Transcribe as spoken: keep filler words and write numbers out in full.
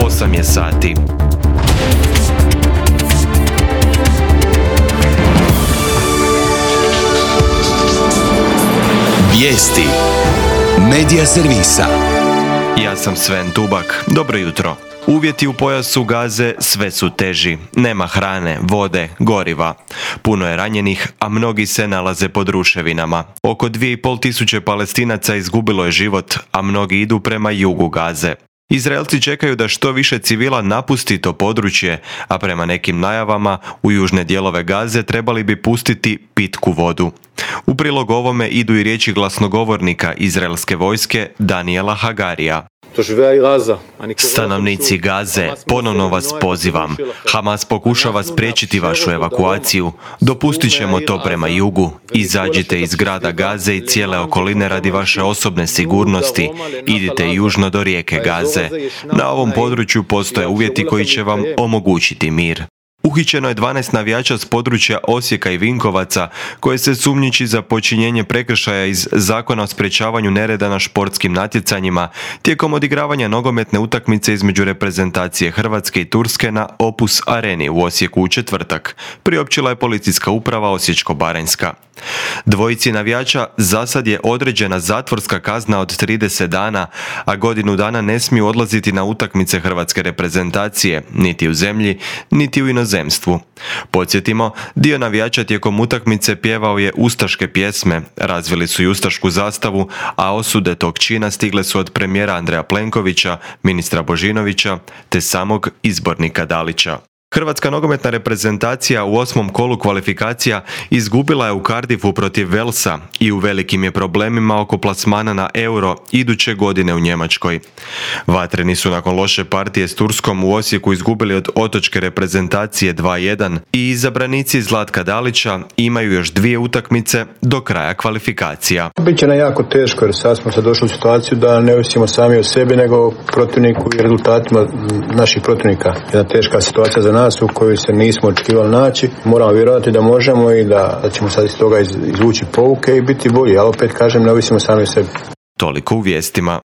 osam je sati. Vijesti Medija servisa. Ja sam Sven Tubak. Dobro jutro. Uvjeti u pojasu Gaze sve su teži. Nema hrane, vode, goriva. Puno je ranjenih, a mnogi se nalaze pod ruševinama. Oko dvije i pol tisuće Palestinaca izgubilo je život, a mnogi idu prema jugu Gaze. Izraelci čekaju da što više civila napusti to područje, a prema nekim najavama u južne dijelove Gaze trebali bi pustiti pitku vodu. U prilog ovome idu i riječi glasnogovornika izraelske vojske Daniela Hagarija. Stanovnici Gaze, ponovno vas pozivam. Hamas pokušava spriječiti vašu evakuaciju. Dopustit ćemo to prema jugu. Izađite iz grada Gaze i cijele okoline radi vaše osobne sigurnosti. Idite južno do rijeke Gaze. Na ovom području postoje uvjeti koji će vam omogućiti mir. Uhićeno je dvanaest navijača s područja Osijeka i Vinkovaca koje se sumnjiči za počinjenje prekršaja iz Zakona o sprječavanju nereda na športskim natjecanjima tijekom odigravanja nogometne utakmice između reprezentacije Hrvatske i Turske na Opus Areni u Osijeku u četvrtak, priopćila je policijska uprava Osječko-baranjska. Dvojici navijača zasad je određena zatvorska kazna od trideset dana, a godinu dana ne smiju odlaziti na utakmice hrvatske reprezentacije, niti u zemlji, niti u inozemstvu. Podsjetimo, dio navijača tijekom utakmice pjevao je ustaške pjesme, razvili su i ustašku zastavu, a osude tog čina stigle su od premijera Andreja Plenkovića, ministra Božinovića, te samog izbornika Dalića. Hrvatska nogometna reprezentacija u osmom kolu kvalifikacija izgubila je u Cardiffu protiv Walesa i u velikim je problemima oko plasmana na Euro iduće godine u Njemačkoj. Vatreni su nakon loše partije s Turskom u Osijeku izgubili od otočke reprezentacije dva jedan i izabranici Zlatka Dalića imaju još dvije utakmice do kraja kvalifikacija. Biće nam jako teško jer sad smo se došli u situaciju da ne ovisimo sami o sebi nego protivniku i rezultatima naših protivnika. Jedna teška situacija za nas u kojoj se nismo očekivali naći. Moramo vjerovati da možemo i da, da ćemo sad iz toga iz, izvući pouke i biti bolji, ali opet kažem ne ovisimo sami o sebi. Toliko u vijestima.